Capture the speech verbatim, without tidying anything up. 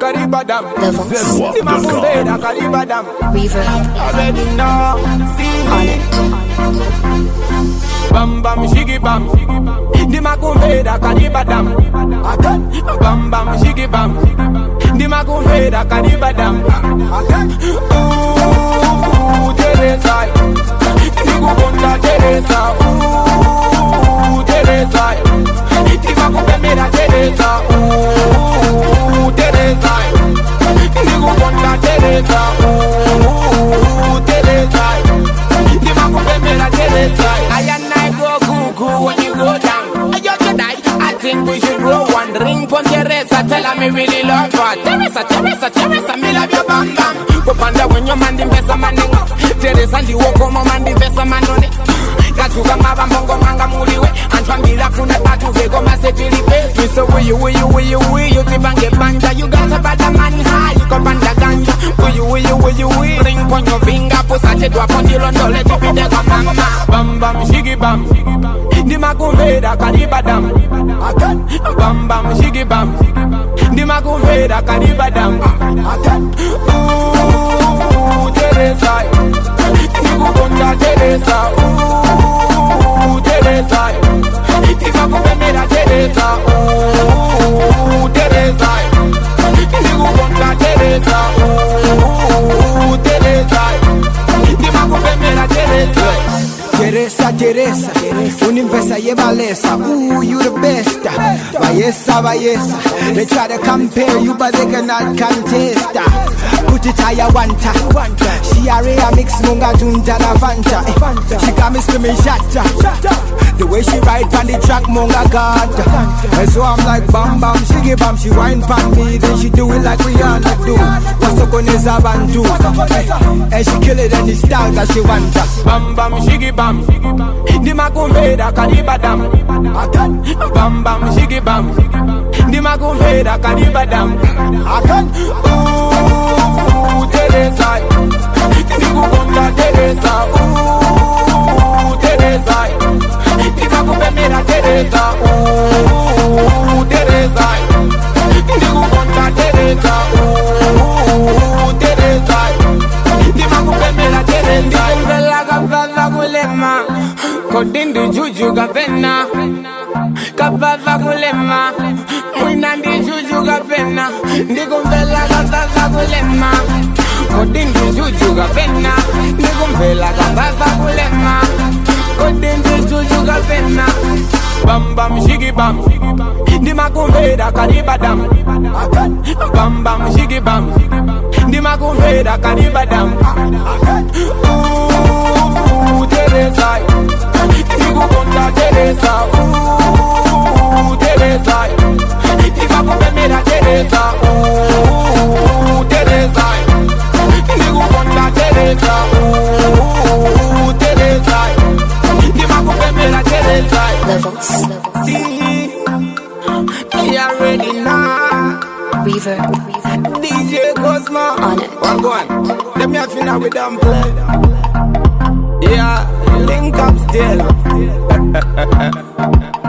Karibadam. Zedwap dot com. Karibadam. Reverb. Already know. See. On it. Bam bam shiggy bam. Di makumveda Karibadam. Bam bam shiggy bam. Di makumveda Karibadam. Ooh, Teresa. Nikukonda Teresa. Ooh, Teresa. Di makumveda Teresa. Ooh, Teresa. Nikukonda Teresa. Ooh, Teresa. Di makumveda Teresa. I and I go cuckoo when you go down. I just die. I think we should roll one ring for Teresa. Tell her me really love her. Teresa, Teresa, Teresa, me love your bam bam. Go panda when your man invest a man. Teresa, the walk on my man invest a man on it. Katuga maba mbongo manga muliwe. Antwambila kuna batu vego masepili pesi. Me so will you, will you, will you, will you tibange banja. You got a bad man high, you go panda ganja. Will you, will you, will you, will you ring on your finger. Pusache dwa pondi londo let you be the mama. Bam bam shiggy bam. Di makumveda Karibadam. Bam bam shiggy bam. Di makumveda Karibadam. Ooh, Teresa. Nikukonda Teresa. Ooh, Teresa. Di makumveda Teresa. Ooh, Teresa. Nikukonda Teresa. Ooh, Teresa. Di makumveda Teresa. Teresa, Teresa, Universa Yebalesa, ooh, you the best. Vayesa, Vayesa, they try to compare you, but they cannot contest. Put it higher, one time. She a rare mix, munga junta na fanta. She got me screaming, shatta. The way she ride on the track, munga god. And so I'm like, bam bam, she give bam, she wine pan me, then she do it like Rihanna do. What's up on this bandu? And she kill it in the style that she want. Bam bam shiggy bam. Di makumveda Karibadam. Bam bam shiggy bam. Di makumveda Karibadam. Ooh, Teresa. Nikukonda Teresa. Ooh, Teresa. Di makumveda Teresa. Ooh, Teresa. Nikukonda Teresa. Ooh, Teresa. Di makumveda Teresa. Kodindi juju gapena Kabava kulema Mwinandi juju gapena Ndikumbela kabava kulema Kodindi juju gapena Ndikumbela kabava kulema Kodindi juju gapena Bam bam shiggy bam Di makumveda Karibadam. Bam bam shiggy bam Di makumveda Karibadam. Ooh, Teresa. Nikukonda Teresa. Ooh, Teresa. Nikumbela Teresa. Ooh, Teresa. Nikukonda Teresa. Ooh, Teresa. Nikumbela Teresa. Levels. See, you already know. Reverb. D J Cosmo. On it. One go on. Let me have you now with them play. Yeah, link up still.